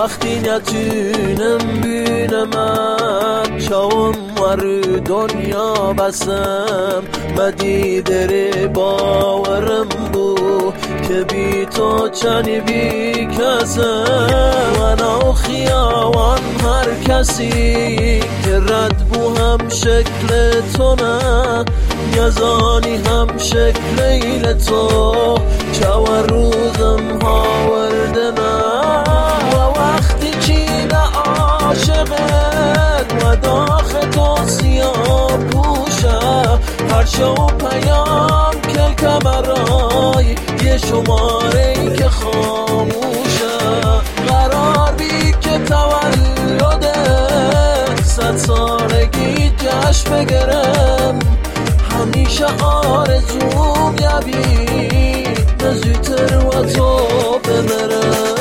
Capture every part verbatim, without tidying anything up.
وقتی نتونم بینمت چاوم ور دنیا بسم مدی در باورم بو که بی تو چنی بی کسم من و خیاوان هر کسی که رد بو هم شکل تو نه یزانی هم شکل ایل تو چاور روزم ها ورده نه و وقتی چیده عاشقت و داخ تو سیاه پوشه هر شو پیام کل کمرای یه شماره ای که خاموشه قرار بی که تولده صد سالگی جشن بگرم همیشه آرزوم یبی نزوتر و تو بمرم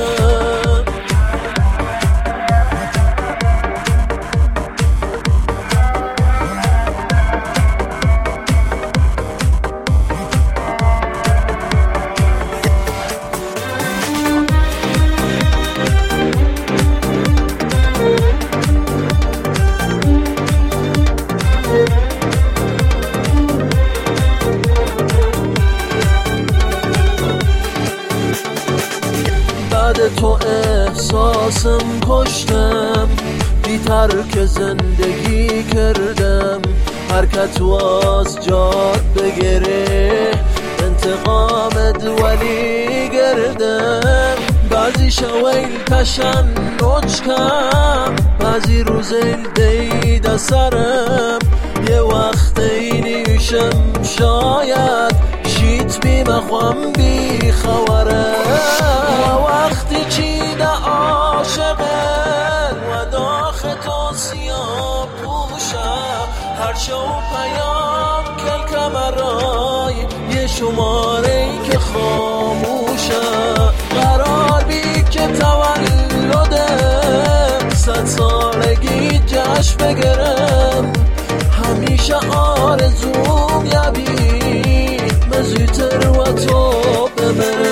بعد تو احساسم کشتم بی ترک زندگی کردم حرکت واز جاد بگره انتقامت ولی گردم بعضی شویل تشن نوچ کم بعضی روزیل دید سرم یه وقت اینیشم شاید شیت بی مخوام بی خوارم وقتی چیده عاشقن و داخ تو سیاه پوشه هر شو پیام کل کمرای یه شماره ای که خاموشه قرار بی که تولده صد سالگی جشن بگرم همیشه آرزوم یبی مزیتر و تو بمرم